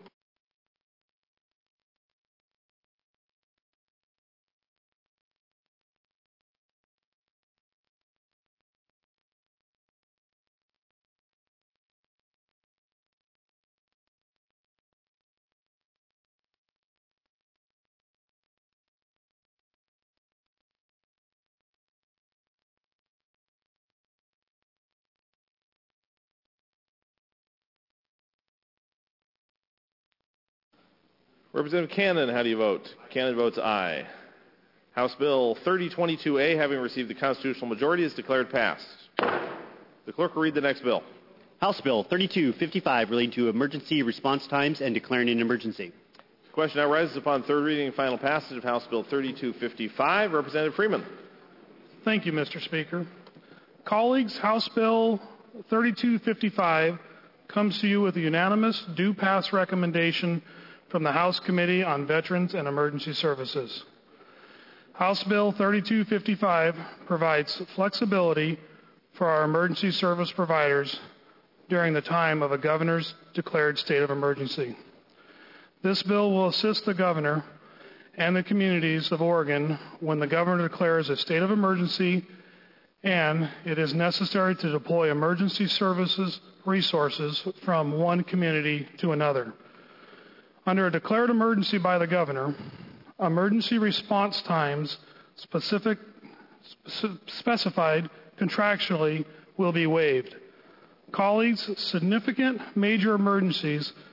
Representative Cannon, how do you vote? Cannon votes aye. House Bill thirty twenty-two A, having received the constitutional majority, is declared passed. The clerk will read the next bill. House Bill thirty-two fifty-five, relating to emergency response times and declaring an emergency. The question now rises upon third reading and final passage of House Bill thirty-two fifty-five. Representative Freeman. Thank you, Mister Speaker. Colleagues, House Bill thirty-two fifty-five comes to you with a unanimous do pass recommendation from the House Committee on Veterans and Emergency Services. House Bill thirty-two fifty-five provides flexibility for our emergency service providers during the time of a governor's declared state of emergency. This bill will assist the governor and the communities of Oregon when the governor declares a state of emergency and it is necessary to deploy emergency services resources from one community to another. Under a declared emergency by the governor, emergency response times specific, spe- specified contractually will be waived. Colleagues, significant major emergencies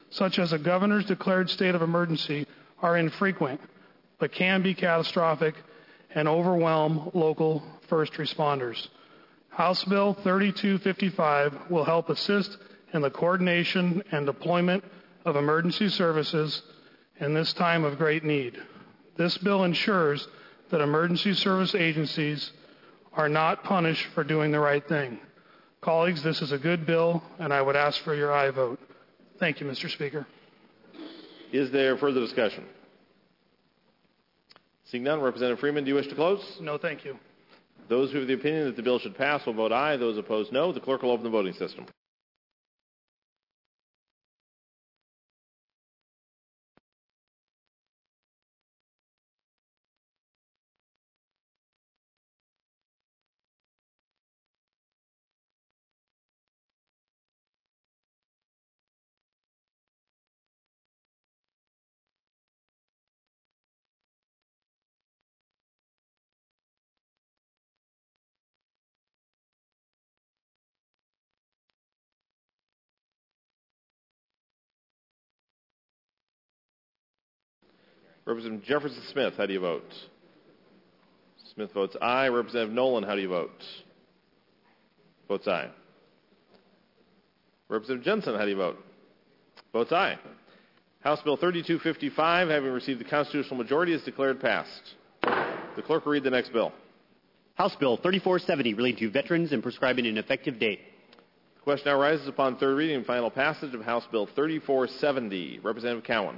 such as a governor's declared state of emergency, are infrequent, but can be catastrophic and overwhelm local first responders. House Bill thirty-two fifty-five will help assist in the coordination and deployment of emergency services in this time of great need. This bill ensures that emergency service agencies are not punished for doing the right thing. Colleagues, this is a good bill, and I would ask for your aye vote. Thank you, Mister Speaker. Is there further discussion? Seeing none, Representative Freeman, do you wish to close? No, thank you. Those who have the opinion that the bill should pass will vote aye. Those opposed, no. The clerk will open the voting system. Representative Jefferson Smith, how do you vote? Smith votes aye. Representative Nolan, how do you vote? Votes aye. Representative Jensen, how do you vote? Votes aye. House Bill thirty-two fifty-five, having received the constitutional majority, is declared passed. The clerk will read the next bill. House Bill thirty-four seventy, relating to veterans and prescribing an effective date. The question now rises upon third reading and final passage of House Bill thirty-four seventy. Representative Cowan.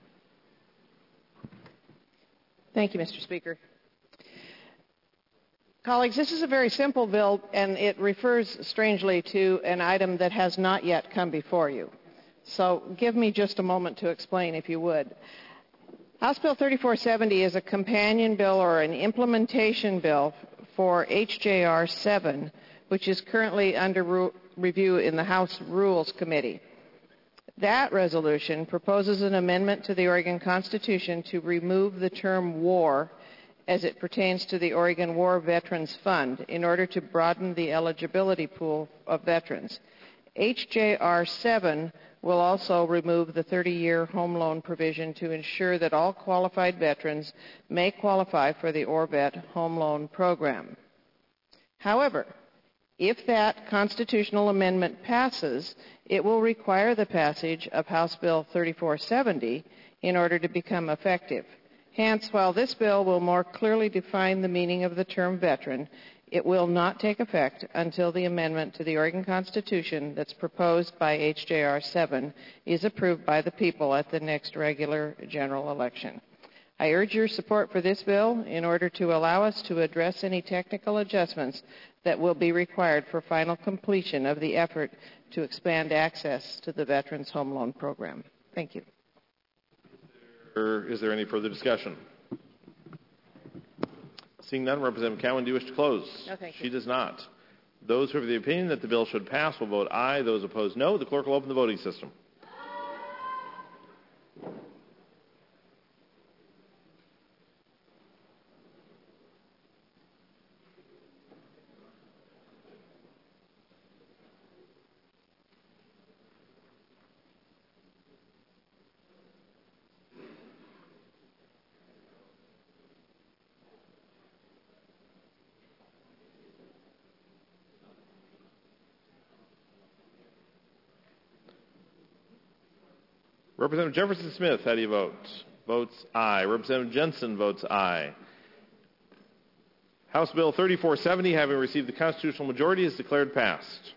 Thank you, Mister Speaker. Colleagues, this is a very simple bill, and it refers strangely to an item that has not yet come before you. So give me just a moment to explain, if you would. House Bill thirty-four seventy is a companion bill or an implementation bill for H J R seven, which is currently under ru- review in the House Rules Committee. That resolution proposes an amendment to the Oregon Constitution to remove the term war as it pertains to the Oregon War Veterans Fund in order to broaden the eligibility pool of veterans. H J R seven will also remove the thirty-year home loan provision to ensure that all qualified veterans may qualify for the O R V E T home loan program. However, if that constitutional amendment passes, it will require the passage of House Bill thirty-four seventy in order to become effective. Hence, while this bill will more clearly define the meaning of the term veteran, it will not take effect until the amendment to the Oregon Constitution that's proposed by H J R seven is approved by the people at the next regular general election. I urge your support for this bill in order to allow us to address any technical adjustments that will be required for final completion of the effort to expand access to the Veterans Home Loan Program. Thank you. Is there any further discussion? Seeing none, Representative Cowan, do you wish to close? No, thank you. She does not. Those who have the opinion that the bill should pass will vote aye. Those opposed, no. The clerk will open the voting system. Representative Jefferson Smith, how do you vote? Votes aye. Representative Jensen votes aye. House Bill thirty-four seventy, having received the constitutional majority, is declared passed.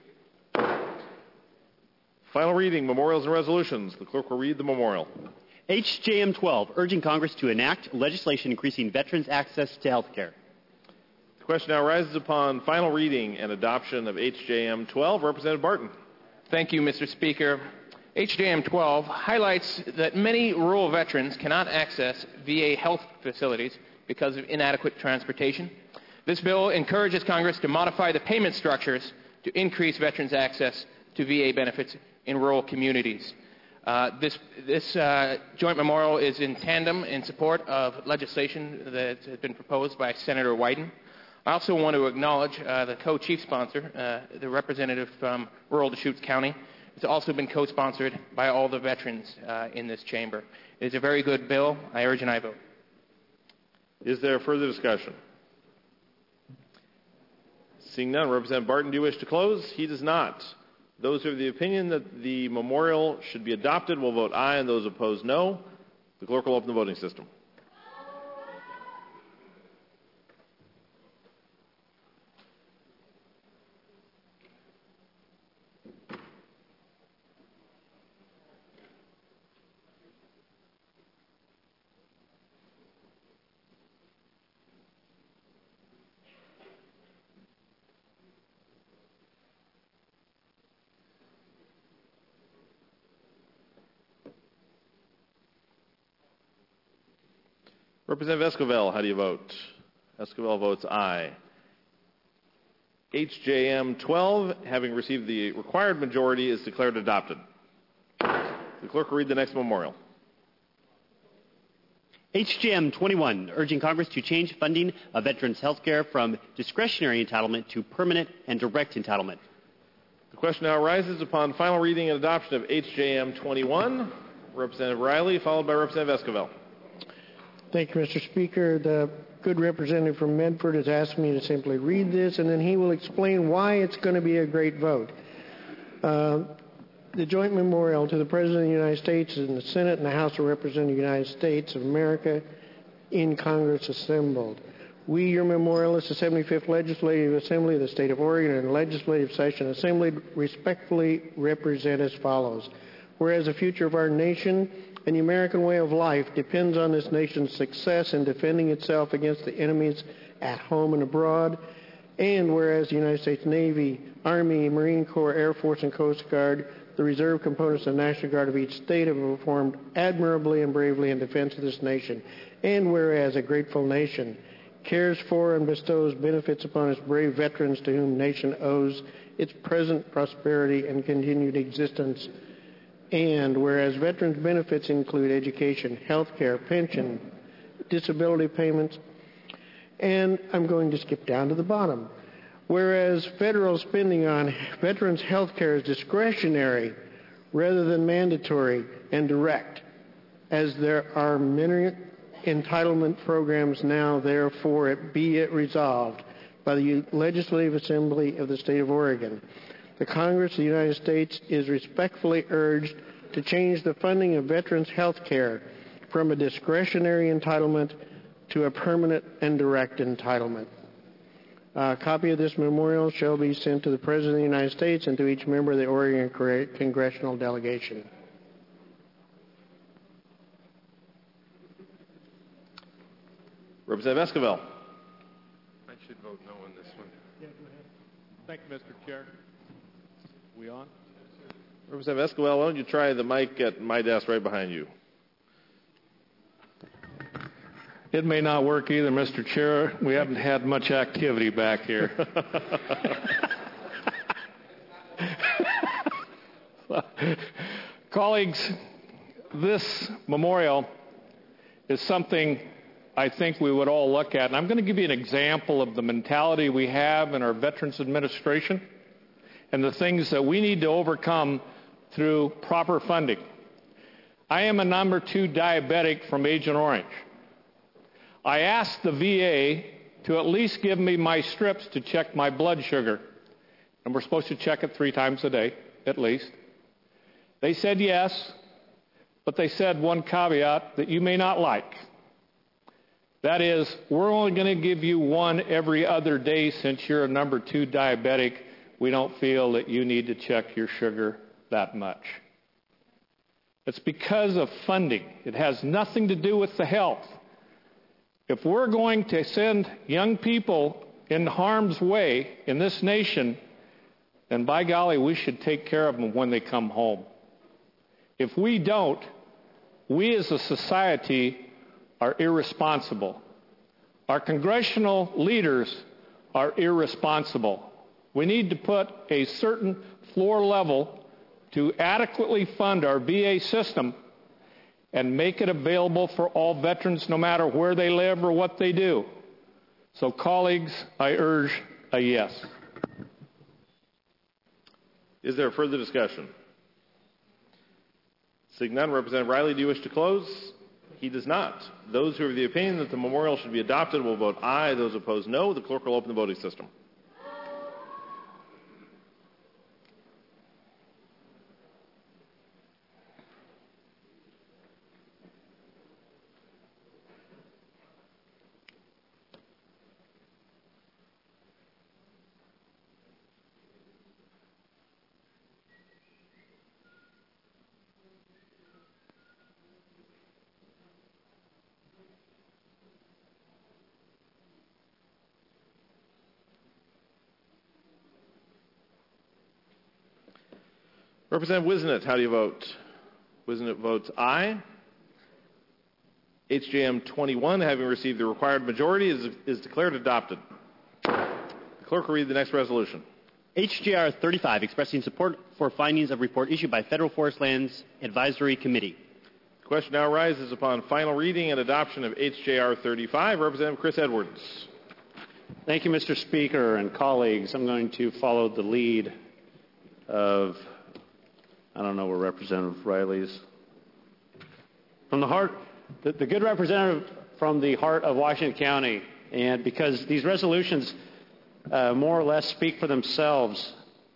Final reading, memorials and resolutions. The clerk will read the memorial. H J M twelve, urging Congress to enact legislation increasing veterans' access to health care. The question now rises upon final reading and adoption of H J M twelve. Representative Barton. Thank you, Mister Speaker. H J M twelve highlights that many rural veterans cannot access V A health facilities because of inadequate transportation. This bill encourages Congress to modify the payment structures to increase veterans' access to V A benefits in rural communities. Uh, this this uh, joint memorial is in tandem in support of legislation that has been proposed by Senator Wyden. I also want to acknowledge uh, the co-chief sponsor, uh, the representative from rural Deschutes County, It's also been co-sponsored by all the veterans uh, in this chamber. It is a very good bill. I urge an aye vote. Is there further discussion? Seeing none, Representative Barton, do you wish to close? He does not. Those who have the opinion that the memorial should be adopted will vote aye, and those opposed no. The clerk will open the voting system. Representative Esquivel, how do you vote? Esquivel votes aye. H J M twelve, having received the required majority, is declared adopted. The clerk will read the next memorial. H J M twenty-one, urging Congress to change funding of veterans' health care from discretionary entitlement to permanent and direct entitlement. The question now arises upon final reading and adoption of H J M twenty-one. Representative Riley, followed by Representative Esquivel. Thank you, Mister Speaker. The good representative from Medford has asked me to simply read this, and then he will explain why it's going to be a great vote. Uh, the joint memorial to the President of the United States in the Senate and the House of Representatives of the United States of America in Congress assembled. We, your memorialists, the seventy-fifth Legislative Assembly of the State of Oregon and Legislative Session Assembly, respectfully represent as follows. Whereas the future of our nation and the American way of life depends on this nation's success in defending itself against the enemies at home and abroad, and whereas the United States Navy, Army, Marine Corps, Air Force, and Coast Guard, the reserve components of the National Guard of each state, have performed admirably and bravely in defense of this nation, and whereas a grateful nation cares for and bestows benefits upon its brave veterans to whom the nation owes its present prosperity and continued existence, and whereas veterans' benefits include education, health care, pension, disability payments, and I'm going to skip down to the bottom. Whereas federal spending on veterans' health care is discretionary rather than mandatory and direct, as there are many entitlement programs now, therefore it be it resolved by the Legislative Assembly of the State of Oregon. The Congress of the United States is respectfully urged to change the funding of veterans' health care from a discretionary entitlement to a permanent and direct entitlement. A copy of this memorial shall be sent to the President of the United States and to each member of the Oregon Congressional Delegation. Representative Esquivel. I should vote no on this one. Yeah, go ahead. Thank you, Mister Chair. We on? Representative Esquivel, why don't you try the mic at my desk right behind you? It may not work either, Mister Chair. We haven't had much activity back here. Colleagues, this memorial is something I think we would all look at. And I'm going to give you an example of the mentality we have in our Veterans Administration and the things that we need to overcome through proper funding. I am a number two diabetic from Agent Orange. I asked the V A to at least give me my strips to check my blood sugar. And we're supposed to check it three times a day, at least. They said yes, but they said one caveat that you may not like. That is, we're only going to give you one every other day since you're a number two diabetic. We don't feel that you need to check your sugar that much. It's because of funding. It has nothing to do with the health. If we're going to send young people in harm's way in this nation, then by golly, we should take care of them when they come home. If we don't, we as a society are irresponsible. Our congressional leaders are irresponsible. We need to put a certain floor level to adequately fund our V A system and make it available for all veterans no matter where they live or what they do. So, colleagues, I urge a yes. Is there further discussion? Seeing none, Representative Riley, do you wish to close? He does not. Those who are of the opinion that the memorial should be adopted will vote aye. Those opposed, no. The clerk will open the voting system. Representative Wisnett, how do you vote? Wisnett votes aye. H J M twenty-one, having received the required majority, is, is declared adopted. The clerk will read the next resolution. H J R thirty-five, expressing support for findings of report issued by Federal Forest Lands Advisory Committee. The question now arises upon final reading and adoption of H J R thirty-five. Representative Chris Edwards. Thank you, Mister Speaker and colleagues. I'm going to follow the lead of, I don't know where Representative Riley is. From the heart, the, the good representative from the heart of Washington County, and because these resolutions uh, more or less speak for themselves,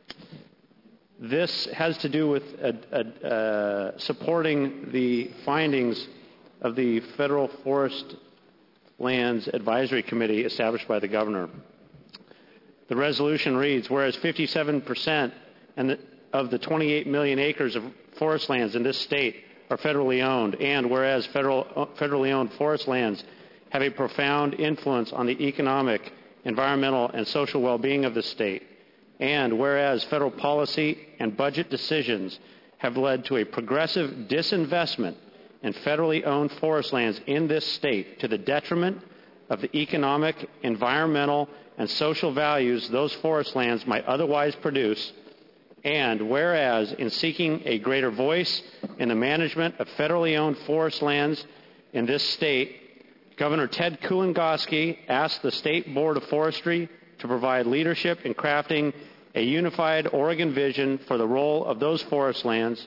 this has to do with uh, uh, uh, supporting the findings of the Federal Forest Lands Advisory Committee established by the governor. The resolution reads, whereas fifty-seven percent and the of the twenty-eight million acres of forest lands in this state are federally owned, and whereas federal, uh, federally owned forest lands have a profound influence on the economic, environmental, and social well-being of the state, and whereas federal policy and budget decisions have led to a progressive disinvestment in federally owned forest lands in this state to the detriment of the economic, environmental, and social values those forest lands might otherwise produce, and whereas in seeking a greater voice in the management of federally owned forest lands in this state, Governor Ted Kulongoski asked the State Board of Forestry to provide leadership in crafting a unified Oregon vision for the role of those forest lands,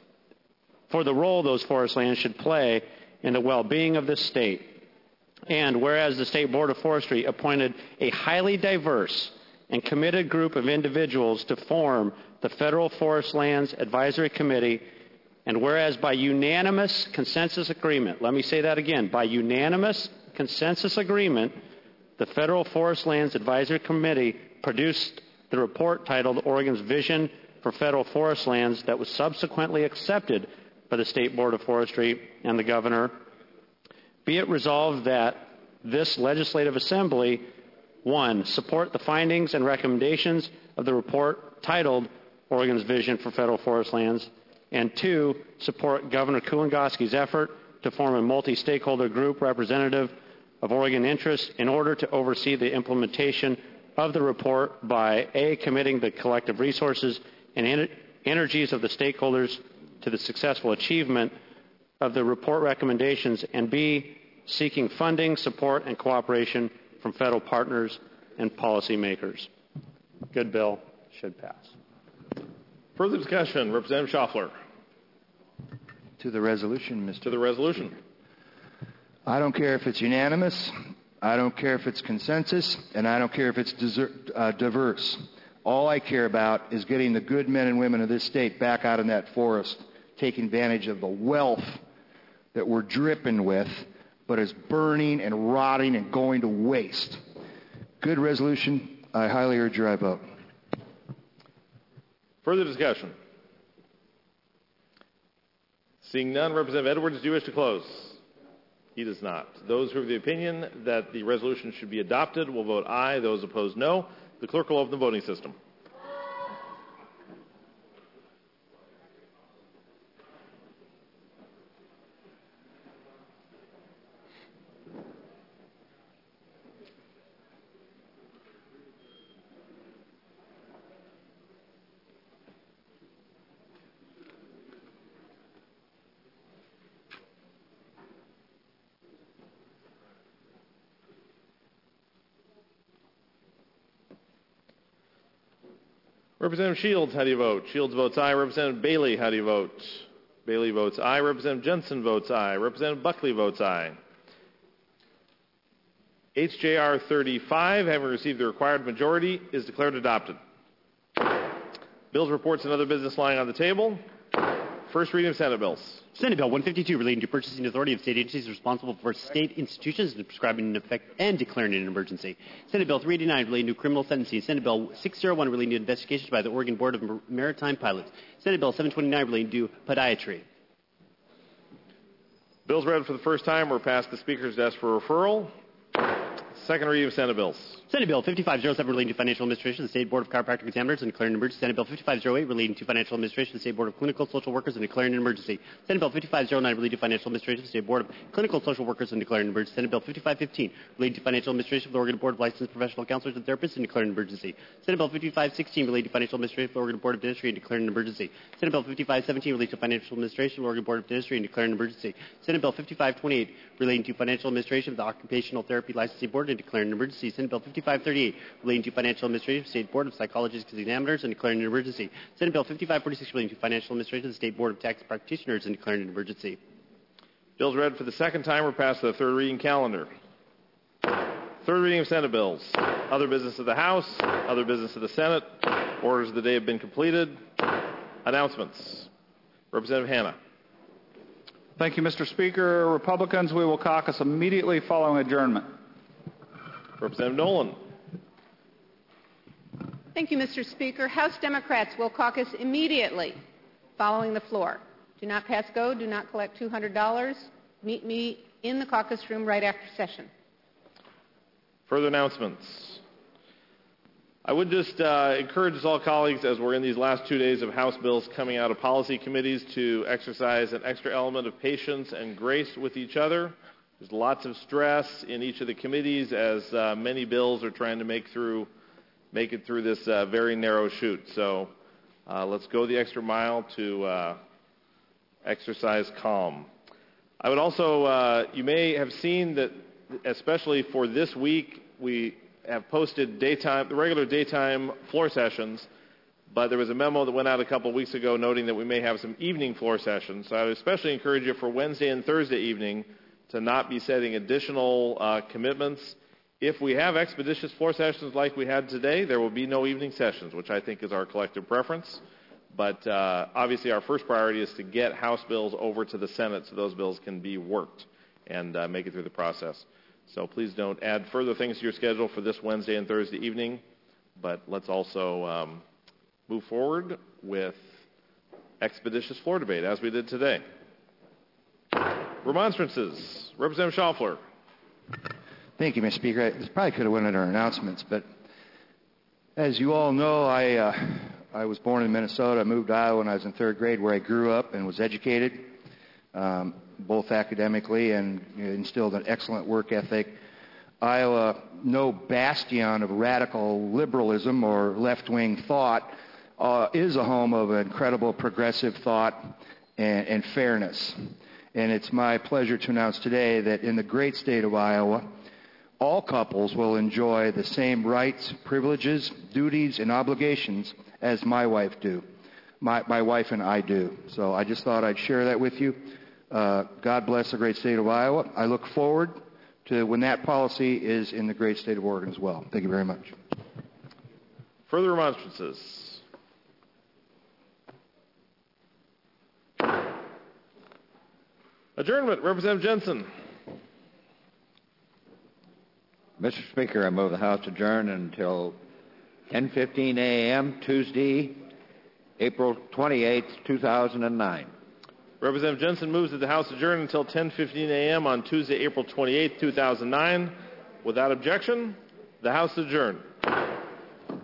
for the role those forest lands should play in the well-being of this state. And whereas the State Board of Forestry appointed a highly diverse and committed group of individuals to form the Federal Forest Lands Advisory Committee, and whereas by unanimous consensus agreement, let me say that again, by unanimous consensus agreement, the Federal Forest Lands Advisory Committee produced the report titled Oregon's Vision for Federal Forest Lands that was subsequently accepted by the State Board of Forestry and the governor. Be it resolved that this legislative assembly, one, support the findings and recommendations of the report titled Oregon's Vision for Federal Forest Lands, and two, support Governor Kulongoski's effort to form a multi-stakeholder group representative of Oregon interests in order to oversee the implementation of the report by A, committing the collective resources and en- energies of the stakeholders to the successful achievement of the report recommendations, and B, seeking funding, support, and cooperation from federal partners and policymakers. Good bill. Should pass. Further discussion. Representative Schaffler. To the resolution, Mister To the resolution. I don't care if it's unanimous, I don't care if it's consensus, and I don't care if it's desert, uh, diverse. All I care about is getting the good men and women of this state back out in that forest, taking advantage of the wealth that we're dripping with, but is burning and rotting and going to waste. Good resolution. I highly urge your vote. Further discussion. Seeing none, Representative Edwards, do you wish to close? He does not. Those who are of the opinion that the resolution should be adopted will vote aye. Those opposed, no. The clerk will open the voting system. Representative Shields, how do you vote? Shields votes aye. Representative Bailey, how do you vote? Bailey votes aye. Representative Jensen votes aye. Representative Buckley votes aye. H J R thirty-five, having received the required majority, is declared adopted. Bills, reports, and other business lying on the table. First reading of Senate bills. Senate Bill one fifty-two relating to purchasing authority of state agencies responsible for state institutions and prescribing an effect and declaring an emergency. Senate Bill three eighty-nine relating to criminal sentencing. Senate Bill six oh one relating to investigations by the Oregon Board of Maritime Pilots. Senate Bill seven twenty-nine relating to podiatry. Bills read for the first time were passed the Speaker's desk for referral. Second reading of Senate bills. Senate Bill fifty-five oh seven relating to financial administration of the State Board of Chiropractic Examiners and declaring an emergency. Senate Bill fifty-five oh eight relating to financial administration of the State Board of Clinical Social Workers and declaring an emergency. Senate Bill fifty-five oh nine relating to financial administration of the State Board of Clinical Social Workers and declaring an emergency. Senate Bill fifty-five fifteen relating to financial administration of the Oregon Board of Licensed Professional Counselors and Therapists and declaring an emergency. Senate Bill fifty-five sixteen relating to financial administration of the Oregon Board of Dentistry and declaring an emergency. Senate Bill fifty-five seventeen relating to financial administration of the Oregon Board of Dentistry and declaring an emergency. Senate Bill fifty-five twenty-eight relating to financial administration of the Occupational Therapy Licensing Board and declaring an emergency. Senate Bill fifty-five thirty-eight relating to financial administration of the State Board of Psychologists and Examiners and declaring an emergency. Senate Bill fifty-five forty-six relating to financial administration of the State Board of Tax Practitioners and declaring an emergency. Bills read for the second time were passed to the third reading calendar. Third reading of Senate bills. Other business of the House, other business of the Senate. Orders of the day have been completed. Announcements. Representative Hanna. Thank you, Mister Speaker. Republicans, we will caucus immediately following adjournment. Representative Nolan. Thank you, Mister Speaker. House Democrats will caucus immediately following the floor. Do not pass go. Do not collect two hundred dollars. Meet me in the caucus room right after session. Further announcements. I would just uh, encourage all colleagues, as we're in these last two days of House bills coming out of policy committees, to exercise an extra element of patience and grace with each other. There's lots of stress in each of the committees as uh, many bills are trying to make through make it through this uh, very narrow chute. So uh, let's go the extra mile to uh, exercise calm. I would also, uh, you may have seen that, especially for this week, we have posted daytime, the regular daytime floor sessions, but there was a memo that went out a couple of weeks ago noting that we may have some evening floor sessions. So I would especially encourage you for Wednesday and Thursday evening to not be setting additional uh, commitments. If we have expeditious floor sessions like we had today, there will be no evening sessions, which I think is our collective preference. But uh, obviously our first priority is to get House bills over to the Senate so those bills can be worked and uh, make it through the process. So please don't add further things to your schedule for this Wednesday and Thursday evening, but let's also um, move forward with expeditious floor debate as we did today. Remonstrances. Representative Schaffler. Thank you, Mister Speaker. This probably could have went under announcements, but as you all know, I, uh, I was born in Minnesota. I moved to Iowa when I was in third grade, where I grew up and was educated, um, both academically and instilled an excellent work ethic. Iowa, no bastion of radical liberalism or left-wing thought, uh, is a home of incredible progressive thought and, and fairness. And it's my pleasure to announce today that in the great state of Iowa, all couples will enjoy the same rights, privileges, duties, and obligations as my wife do. My, my wife and I do. So I just thought I'd share that with you. Uh, God bless the great state of Iowa. I look forward to when that policy is in the great state of Oregon as well. Thank you very much. Further remonstrances. Adjournment. Representative Jensen. Mister Speaker, I move the House adjourn until ten fifteen a.m. Tuesday, April twenty-eighth, two thousand nine. Representative Jensen moves that the House adjourn until ten fifteen a.m. on Tuesday, April twenty-eighth, two thousand nine. Without objection, the House adjourned.